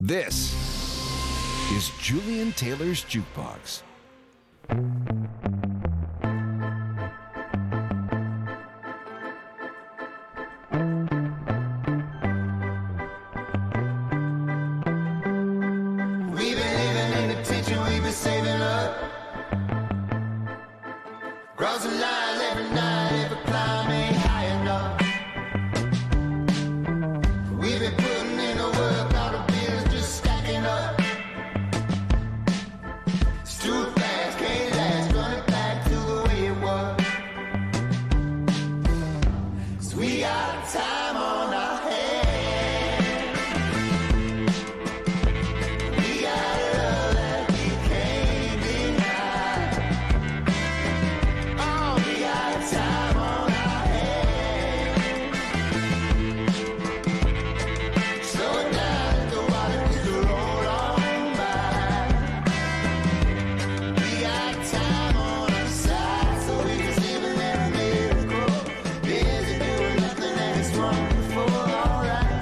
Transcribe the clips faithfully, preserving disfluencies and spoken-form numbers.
This is Julian Taylor's Jukebox. We've been living in the tension, we've been saving up. Crossing lines every night, every climb ain't high enough. We've been putting in the work, all the bills just stacking up. It's too fast, can't last, running back to the way it was. 'Cause we got time on our hands. We got love that we can't deny. Oh, we got time on our hands. Slow it down, let the water just roll on by. We got time on our side, so we can live and let it grow. Busy doing nothing that is wrong before, alright.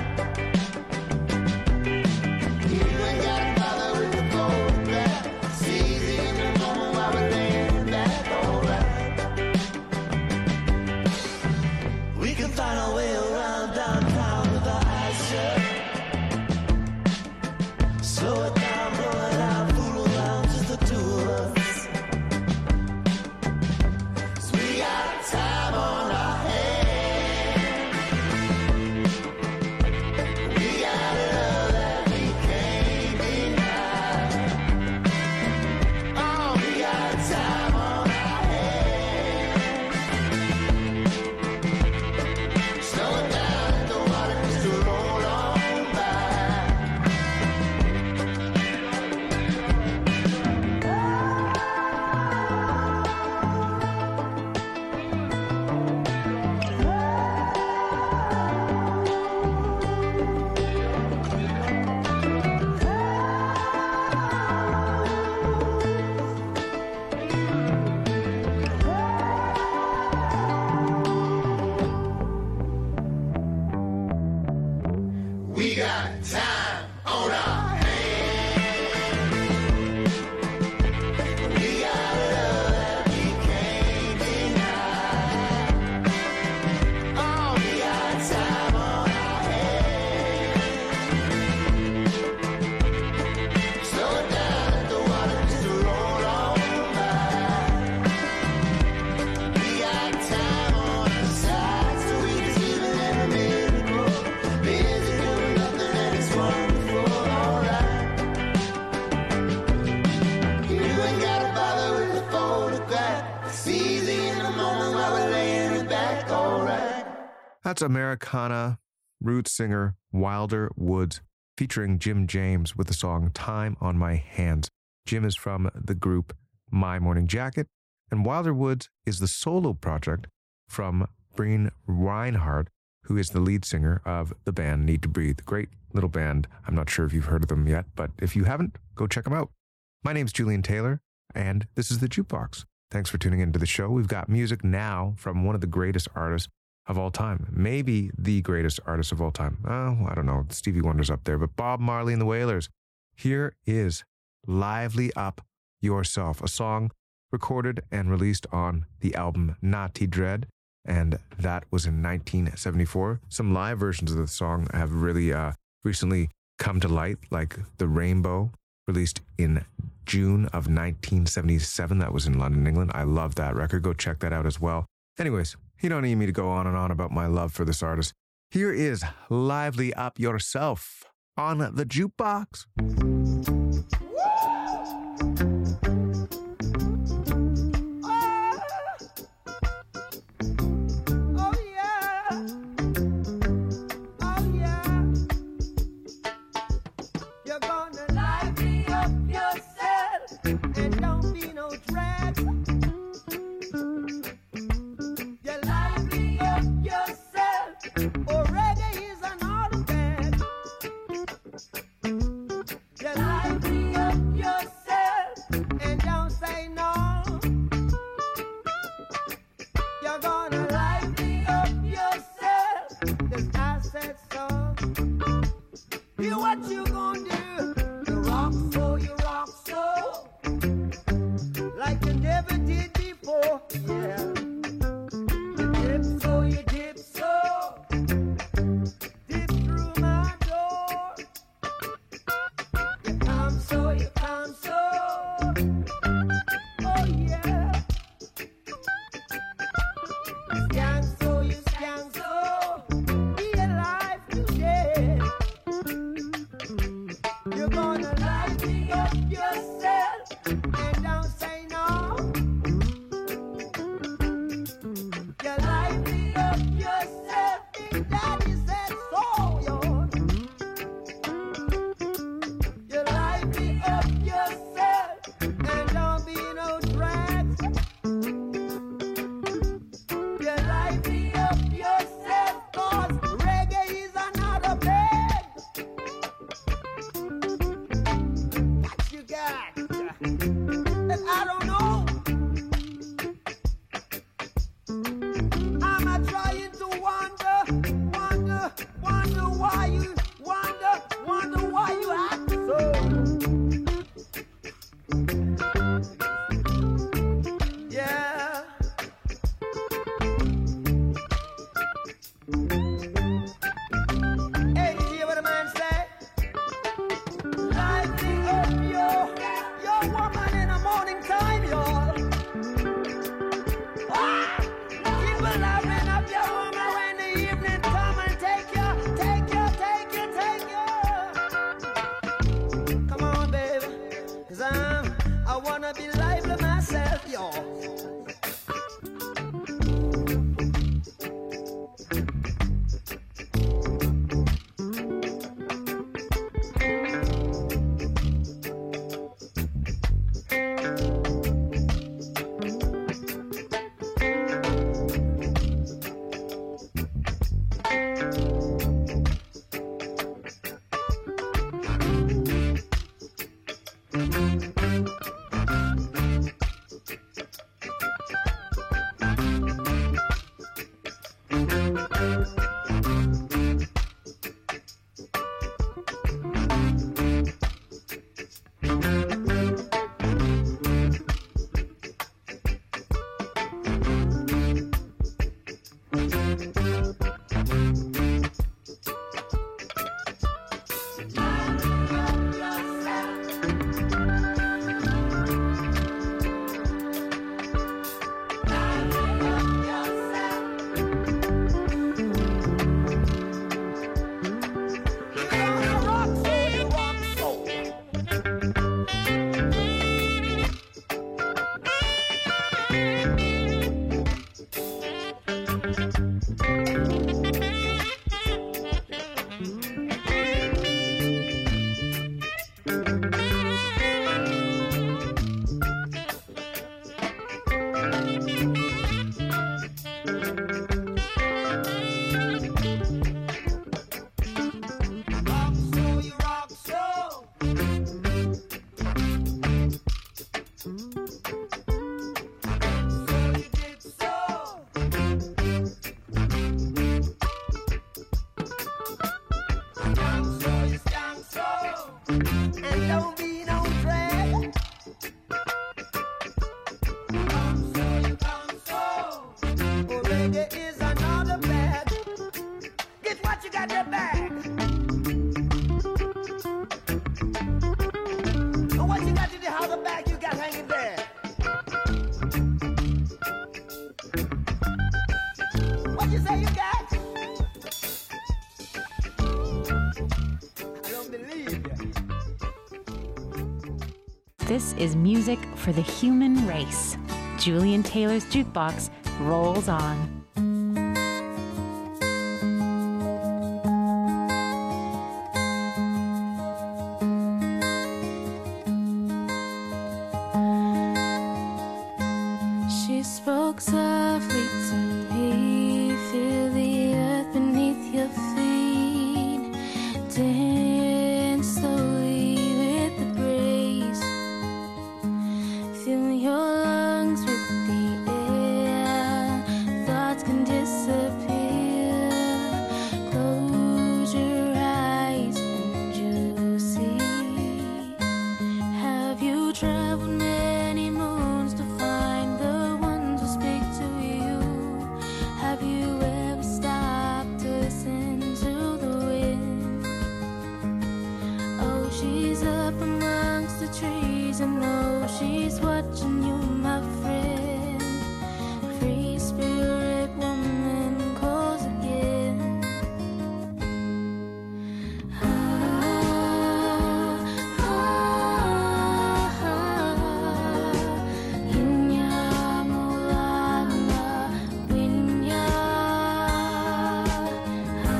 You ain't gotta bother with the photograph. It's easy in the moment while we're laying back, alright. We can find our way around downtown with our eyes shut. Slow it down, blow it out, fool around, just the two of us. 'Cause we got time on our hands. We got love that we can't deny. Oh, we got time on our hands. Slow it down, let the water just roll on by. We got time on our hands. We got love that we can't deny. Oh, we got time on our hands. Slow it down, let the water just roll on by. We got time on our side, so we can live and let it grow. Busy doing nothing that is wrong before, alright. You ain't gotta bother with the photograph. It's easy in the moment while we're laying it back, alright. That's Americana roots singer Wilder Woods featuring Jim James with the song Time on My Hands. Jim is from the group My Morning Jacket, and Wilder Woods is the solo project from Breen Reinhardt, who is the lead singer of the band Need to Breathe. Great little band. I'm not sure if you've heard of them yet, but if you haven't, go check them out. My name's Julian Taylor, and this is The Jukebox. Thanks for tuning into the show. We've got music now from one of the greatest artists of all time. Maybe the greatest artist of all time. Oh, I don't know. Stevie Wonder's up there, but Bob Marley and the Wailers. Here is Lively Up Yourself, a song recorded and released on the album Naughty Dread, and that was in nineteen seventy-four. Some live versions of the song have really uh, recently come to light, like The Rainbow, released in June of nineteen seventy-seven. That was in London, England. I love that record. Go check that out as well. Anyways, you don't need me to go on and on about my love for this artist. Here is Lively Up Yourself on The Jukebox. Oh yeah, oh yeah. You're gonna lively up yourself and don't be no drag. You lively up yourself, or reggae is an automatic. You lively lively up your, your woman in the morning time, y'all. Ah! Keep a loving up your woman when the evening come and take you, take you, take you, take you. Come on, baby, 'cause I'm, I wanna be lively myself, y'all. This is music for the human race. Julian Taylor's Jukebox rolls on. She spoke softly to me, feel the earth beneath your feet, dance slowly with the breeze, fill your lungs with the air, thoughts can disappear, close your eyes and you'll see. Have you traveled many moons to find the ones who speak to you? Have you ever stopped to listen to the wind? Oh, she's up amongst the trees and oh, she's watching you, my friend. Free spirit woman calls again. Ah, ah, ah, Inya mulana winya. Ah,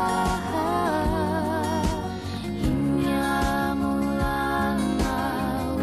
ah, Inya mulana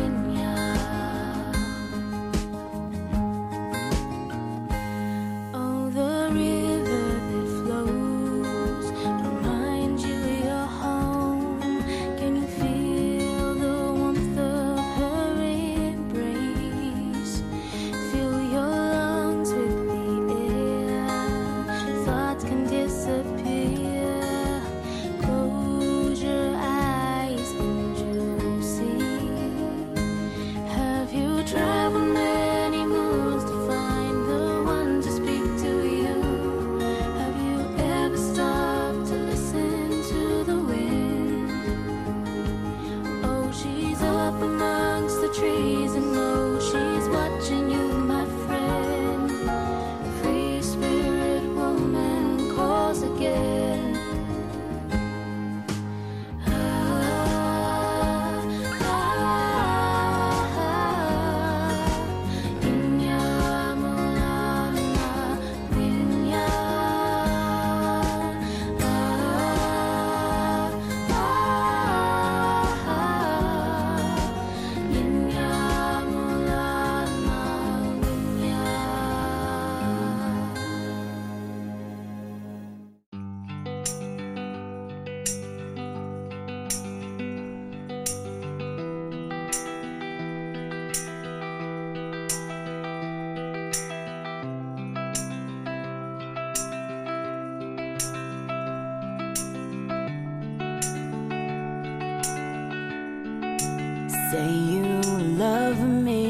Say you love me,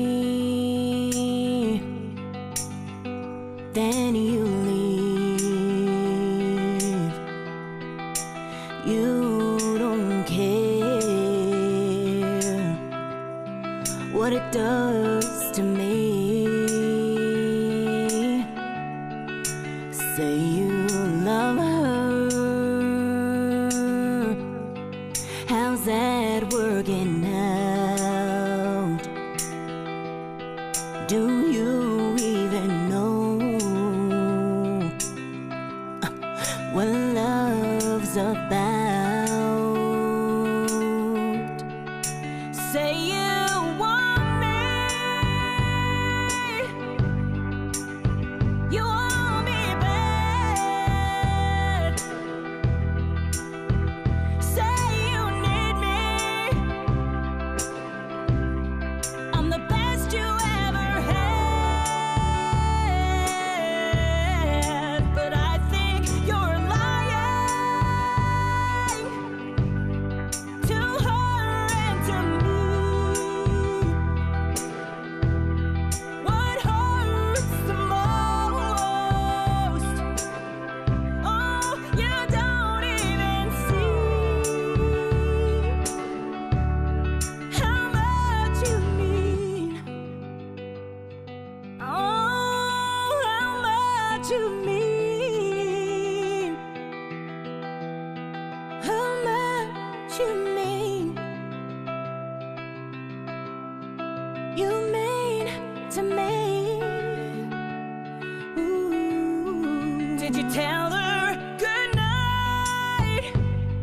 then you leave. You don't care what it does to me. Say you love her. How's that working out? Do you even know uh, what love's about? Say you want me. You want me bad. Say you need me. I'm the best you ever had. But I think you're lying to her and to me. What hurts the most? Oh, you don't even see how much you mean. Oh, how much you mean. How much you mean. You mean to me. Ooh. Did you tell her good night?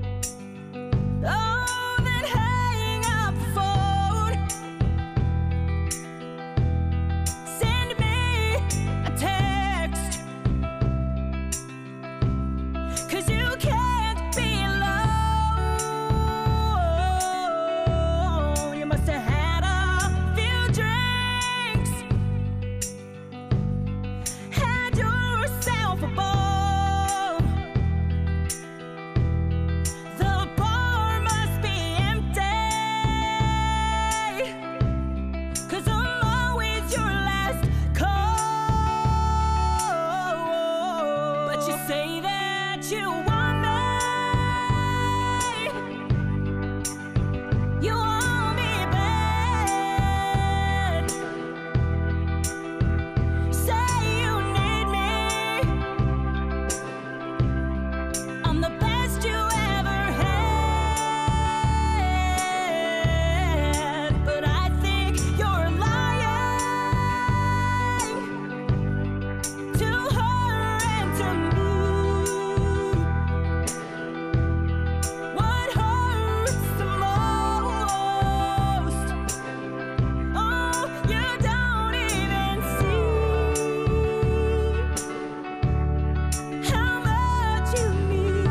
Oh, then hang up the phone. Send me a text. 'Cause you can't be alone. You must have had a few drinks. Had yourself a ball. The bar must be empty. 'Cause I'm always your last call. But you say that you want me. You want me bad. Say you need me. I'm the best you ever had. But I think you're lying to her and to me. What hurts the most? Oh, you don't even see how much you mean.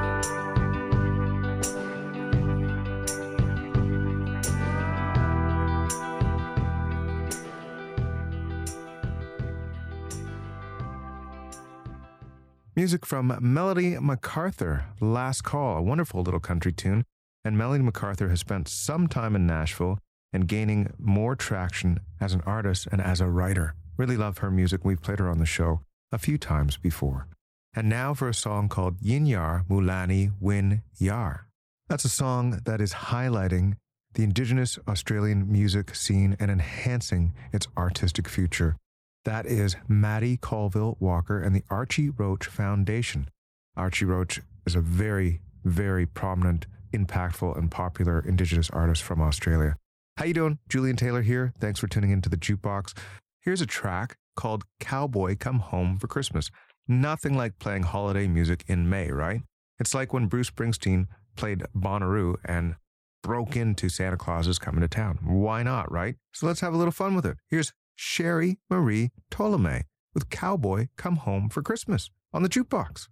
Music from Melody MacArthur, Last Call, a wonderful little country tune. And Melody MacArthur has spent some time in Nashville and gaining more traction as an artist and as a writer. Really love her music. We've played her on the show a few times before. And now for a song called Yin Yar Mulani Win Yar. That's a song that is highlighting the Indigenous Australian music scene and enhancing its artistic future. That is Maddie Colville Walker and the Archie Roach Foundation. Archie Roach is a very, very prominent, impactful, and popular Indigenous artist from Australia. How you doing? Julian Taylor here. Thanks for tuning into the Jukebox. Here's a track called Cowboy Come Home for Christmas. Nothing like playing holiday music in May, right? It's like when Bruce Springsteen played Bonnaroo and broke into Santa Claus is Coming to Town. Why not, right? So let's have a little fun with it. Here's Sherry Marie Ptolemy with Cowboy Come Home for Christmas on the Jukebox.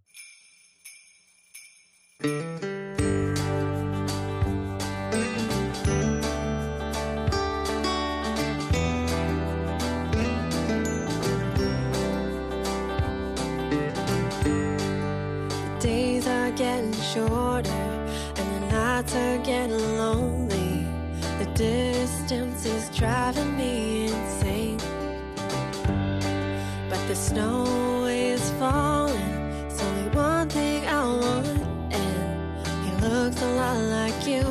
Days are getting shorter and the nights are getting lonely. The distance is driving me insane. But the snow is falling. It's only one thing I want, and he looks a lot like you.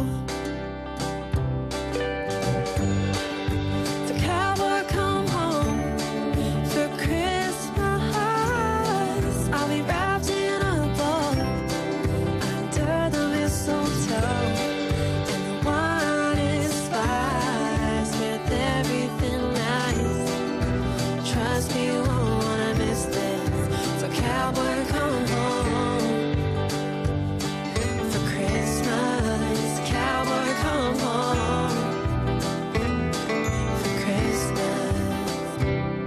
So cowboy, come home for Christmas. I'll be wrapped in a bow under the mistletoe, and the wine is spiced with everything nice. Trust me, you won't wanna miss this. So cowboy, come home for Christmas. Cowboy, come home for Christmas.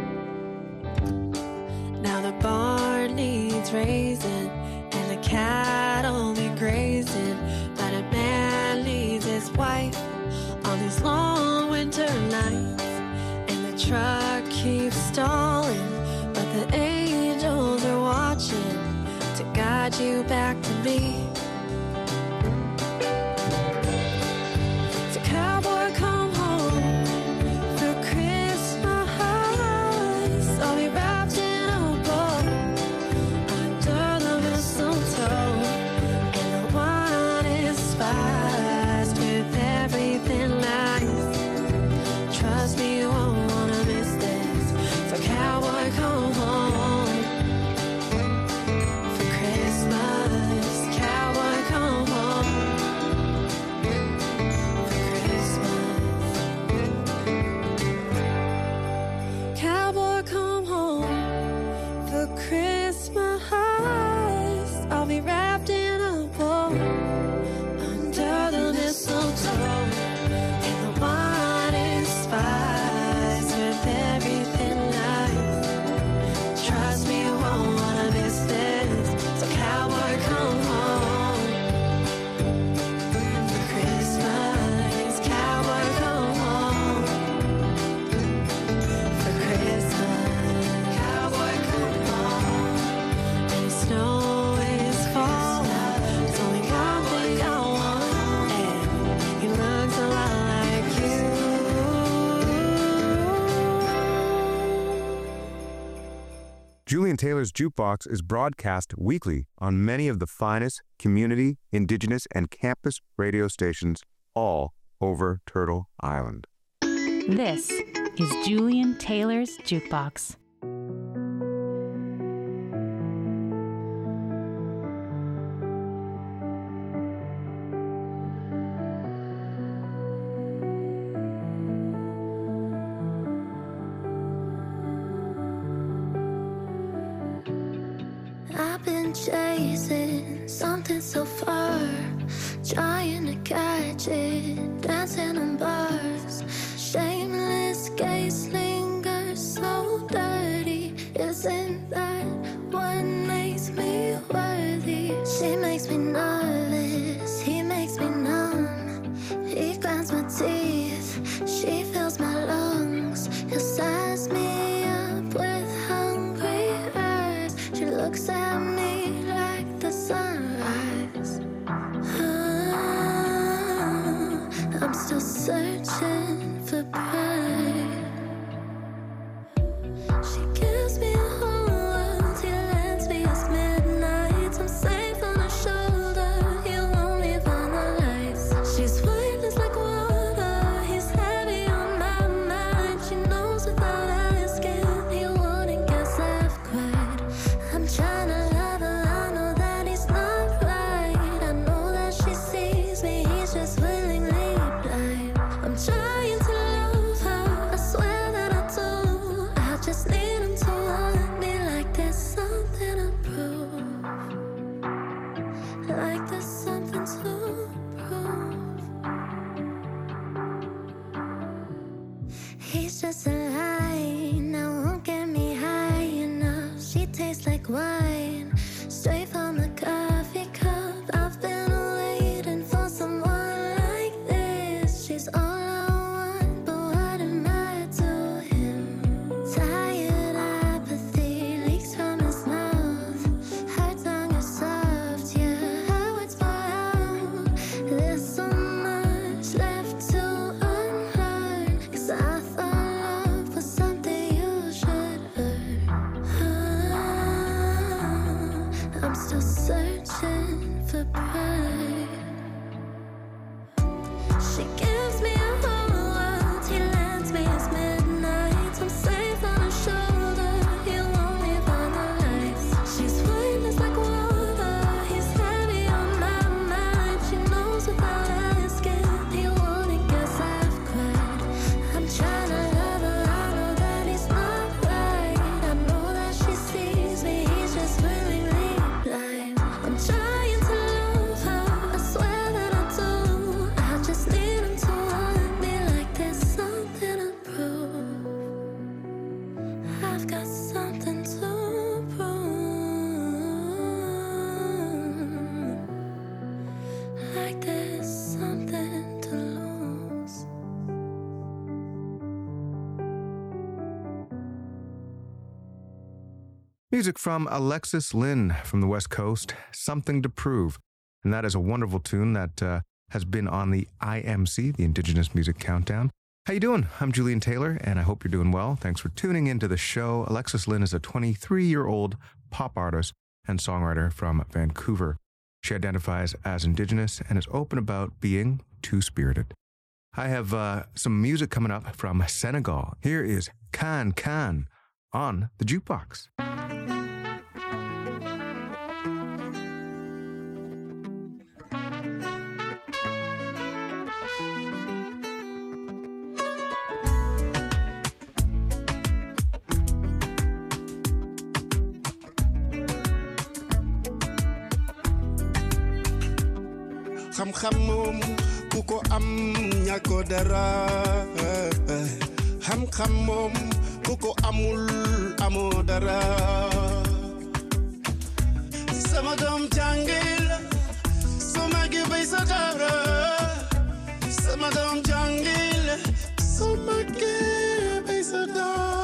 Now the barn needs raising, and the cattle be grazing, but a man leaves his wife on these long winter nights, and the truck keeps stalling, but the angels are watching to guide you back to me. So cowboy, come home for Christmas. I'll be wrapped in a bow under the mistletoe, and the wine is spiced with everything nice. Trust me, you won't wanna miss this. So cowboy, come home for Christmas. Cowboy, come home for Christmas. Cowboy, come home for Christmas. I'll be wrapped in a bow under the mistletoe, and the wine is spiced with everything nice. Trust me, you won't wanna miss this. So cowboy, come home for Christmas. Cowboy, come home for Christmas. Cowboy, come home. And the snow is falling. It's only one thing I want, and he looks a lot like you. Julian Taylor's Jukebox is broadcast weekly on many of the finest community, indigenous, and campus radio stations all over Turtle Island. This is Julian Taylor's Jukebox. I've been chasing something so far, trying to catch it, dancing on bars. Shameless gaze lingers so dirty. Isn't that what makes me worthy? She makes me nervous, he makes me numb. He grinds my teeth, she fills my lungs. He'll size me up with hungry eyes. She looks at me like the Music from Alexis Lynn from the West Coast, Something to Prove. And that is a wonderful tune that uh, has been on the I M C, the Indigenous Music Countdown. How you doing? I'm Julian Taylor, and I hope you're doing well. Thanks for tuning into the show. Alexis Lynn is a twenty-three-year-old pop artist and songwriter from Vancouver. She identifies as Indigenous and is open about being two-spirited. I have uh, some music coming up from Senegal. Here is Kan Kan on the Jukebox. xam-xam moom ku ko am ñàkko dara xam-xam moom ku ko amul amoo dara sama doom jàngil soo màggee bay sa dara sama doom jàngil soo màggee bay sa dara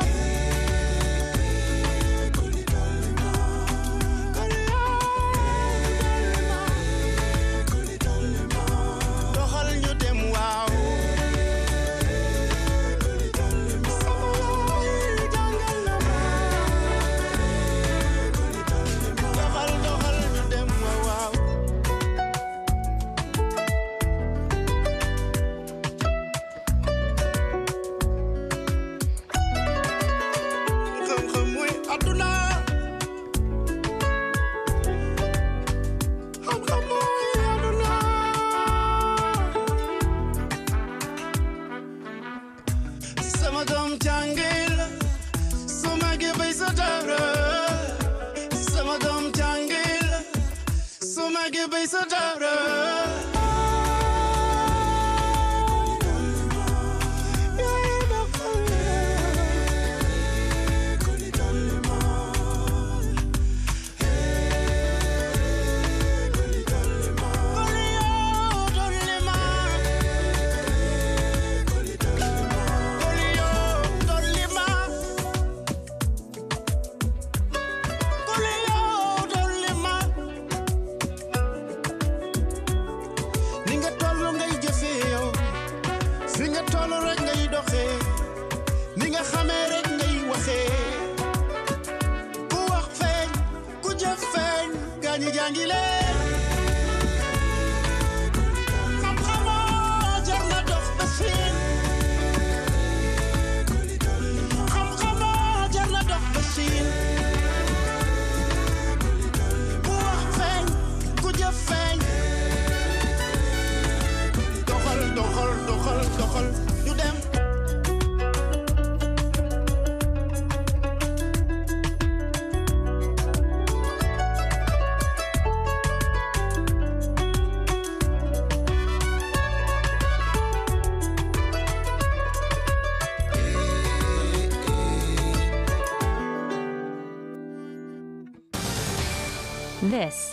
This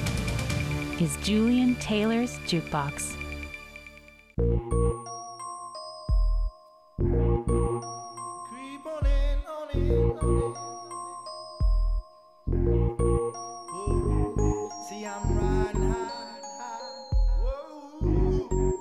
is Julian Taylor's Jukebox. Creep on in, on in, on in. Ooh, see, I'm riding high, high. Whoa.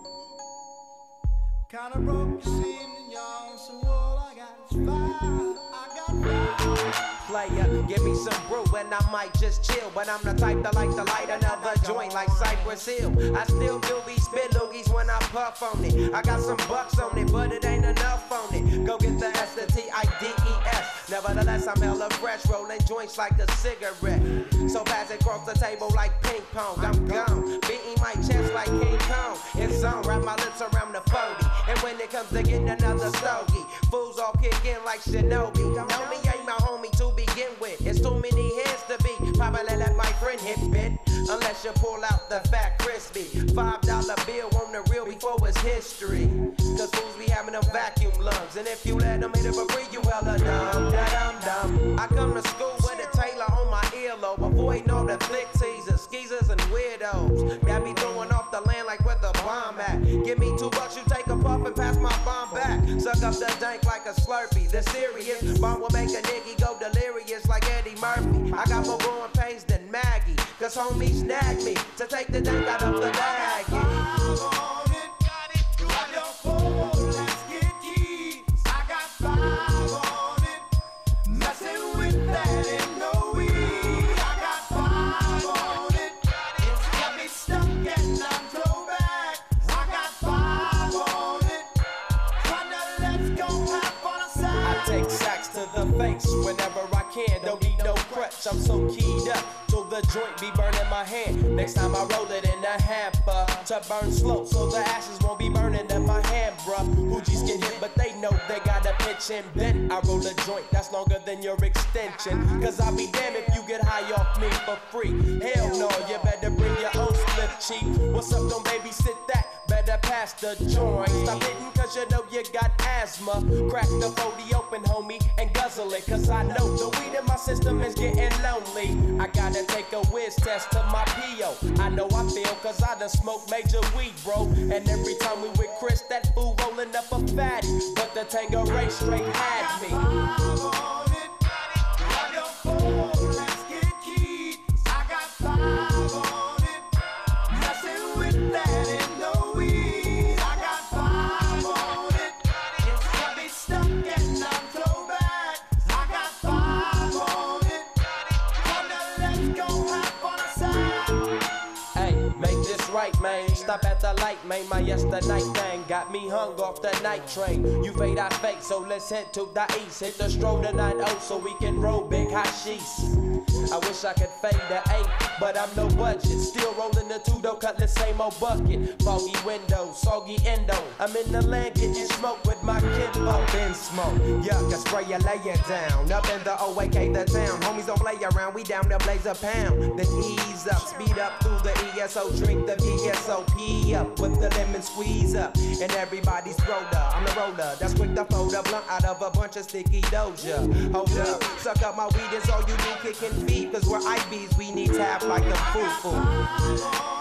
Kinda broke, you see me, y'all. So all I got is fire. I got fire. Player, give me some brew and I might just chill. But I'm the type that like to light another joint like Cypress Hill. I still do these spit loogies when I puff on it. I got some bucks on it, but it ain't enough on it. Go get the S, the T I D E S. Nevertheless, I'm hella fresh, rolling joints like a cigarette. So pass it across the table like ping pong. I'm gone, beating my chest like King Kong. It's on, wrap my lips around the forty. And when it comes to getting another stogie, fools all kick in like Shinobi. Know me ain't my homie to begin with. It's too many heads to be. Probably let my friend hit bit. Unless you pull out the fat crispy five dollar bill on the real before it's history. Cause fools be having them vacuum lungs. And if you let them hit it for free, you hella dumb, da dum dum. I come to school with a Taylor on my earlobe, avoiding all the flick teasers, skeezers and weirdos. That be throwing off the land like where the bomb at. Give me two bucks, you take a puff and pass my bomb back. Suck up the dank like a Slurpee. The serious bomb will make a nigga go delirious like Eddie Murphy. I got more growing pains than Maggie. Cause homie snagged me to take the dank out of the bag. Whenever I can, don't need no crutch, I'm so keyed up, so the joint be burning my hand. Next time I roll it in a hamper, to burn slow, so the ashes won't be burning in my hand, bruh. Hoogies get hit, but they know they gotta pitch and bend. I roll a joint that's longer than your extension, cause I'll be damned if you get high off me for free. Hell no, you better bring your own slip, cheap. What's up, don't babysit that, better pass the joint. Stop hitting cause you know you got asthma. Crack the forty open, homie, and guzzle it, cause I know the weed in my system is getting lonely. I gotta take a whiz test to my P O. I know I feel cause I done smoked major weed, bro. And every time we with Chris, that fool rolling up a fatty. But the Tangeray straight had me. Right, man, stop at the light, man. My yesterday thing got me hung off the night train. You fade, I fake, so let's head to the east. Hit the stroll tonight, oh, so we can roll big hashish. I wish I could fade the eight, but I'm no budget. Still rolling the two, though, cut the same old bucket. Foggy window, soggy endo. I'm in the land getting smoke with my kinfolk. Up in smoke, yuck, I spray you, lay it down. Up in the O A K, the town. Homies don't play around, we down there blaze a pound. Then ease up, speed up through the E S O, drink the V S O P up with the lemon squeeze up. And everybody's roller, I'm the roller. That's quick to fold a blunt out of a bunch of sticky doja. Hold up, suck up my weed, is all you do, kicking feet. Cause we're I Bs, we need tap like a foo-foo.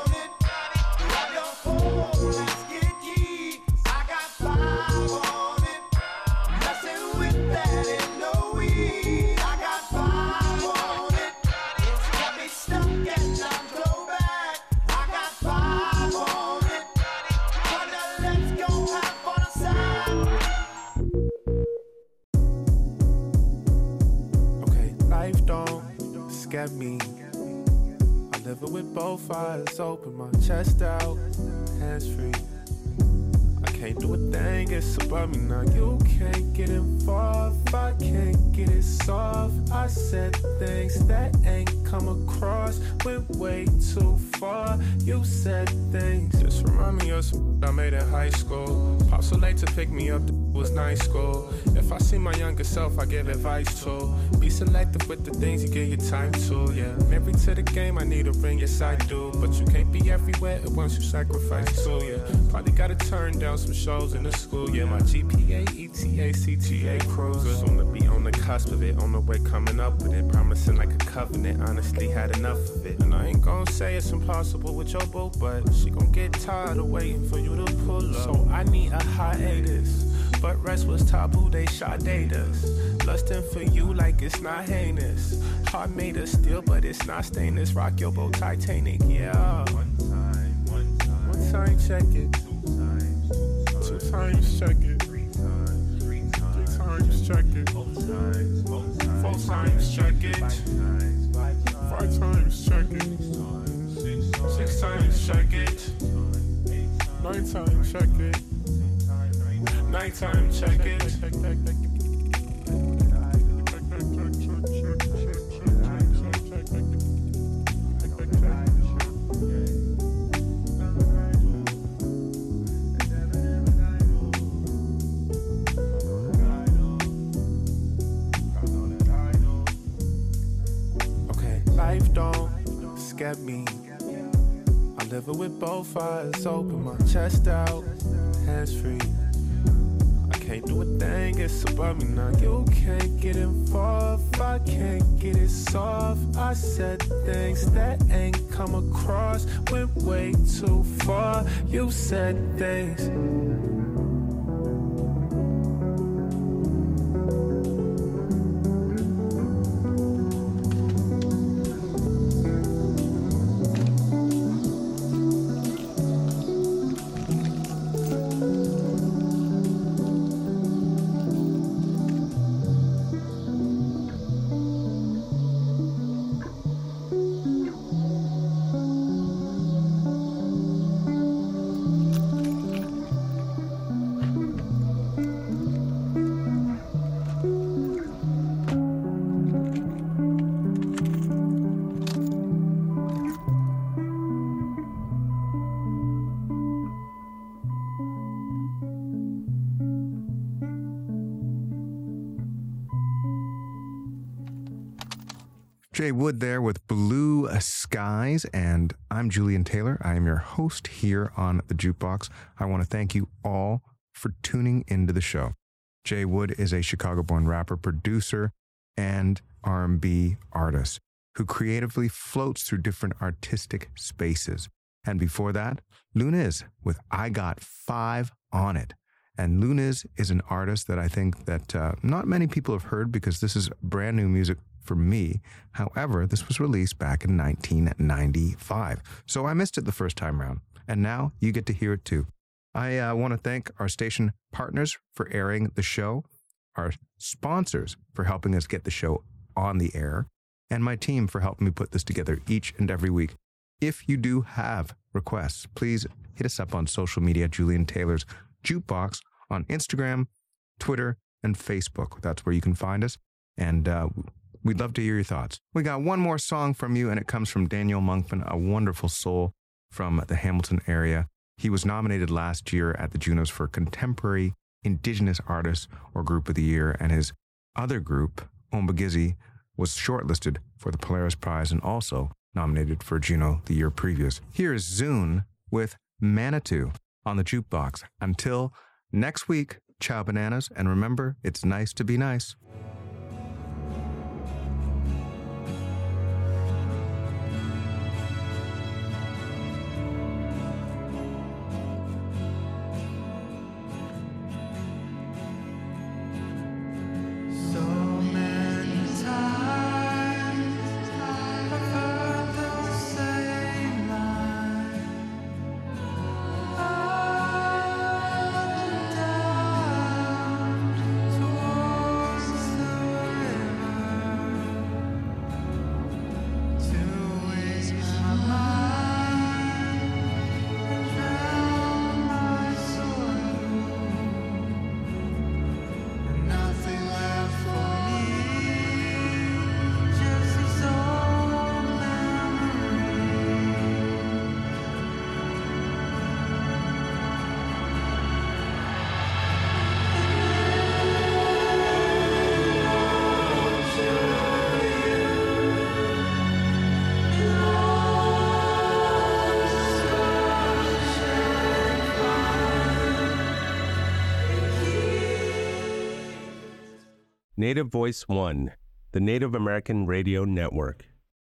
At me, I live it with both eyes open, my chest out, hands free. I can't do a thing, it's above me now. You can't get involved, I can't get it soft. I said things that ain't come across, went way too far. You said things just remind me of some I made in high school. Pop so late to pick me up, was nice school. If I see my younger self, I give advice to be selective with the things you give your time to. Yeah, married to the game, I need a ring, yes I do. But you can't be everywhere at once, you sacrifice too. Yeah, probably gotta turn down some shows in the school. Yeah, my G P A, E T A, C T A cruisers. Wanna be on the cusp of it, on the way coming up with it. Promising like a covenant, honestly had enough of it. And I ain't gonna say it's impossible with your boo, but she gon' get tired of waiting for you to pull up. So I need a hiatus. But rest was taboo, they Sade us. Lusting for you like it's not heinous. Heart made of steel, but it's not stainless. Rock your boat, Titanic, yeah. One time, one time. One time, check it. Two times, check it. Three times, three times. Three times, check it. Four times, four times, check it. Five times, check it. Six times, check it. Nine times, check it. Nighttime, check it. Okay, life don't scare me. I live it with both eyes open, my chest out, hands free. Can't do a thing, it's above me now. You can't get involved, I can't get it soft. I said things that ain't come across, went way too far. You said things. Jay Wood there with Blue Skies, and I'm Julian Taylor. I am your host here on The Jukebox. I want to thank you all for tuning into the show. Jay Wood is a Chicago-born rapper, producer, and R and B artist who creatively floats through different artistic spaces. And before that, Luniz with I Got Five on It. And Luniz is an artist that I think that uh, not many people have heard because this is brand new music for me. However, this was released back in nineteen ninety-five. So I missed it the first time around. And now you get to hear it too. I uh, want to thank our station partners for airing the show, our sponsors for helping us get the show on the air, and my team for helping me put this together each and every week. If you do have requests, please hit us up on social media, Julian Taylor's Jukebox on Instagram, Twitter, and Facebook. That's where you can find us. And uh, we'd love to hear your thoughts. We got one more song from you, and it comes from Daniel Monkman, a wonderful soul from the Hamilton area. He was nominated last year at the Junos for Contemporary Indigenous Artist or Group of the Year, and his other group, Ombagizzi, was shortlisted for the Polaris Prize and also nominated for Juno the year previous. Here is Zune with Manitou on the Jukebox. Until next week, ciao bananas, and remember, it's nice to be nice. Native Voice One, the Native American Radio Network.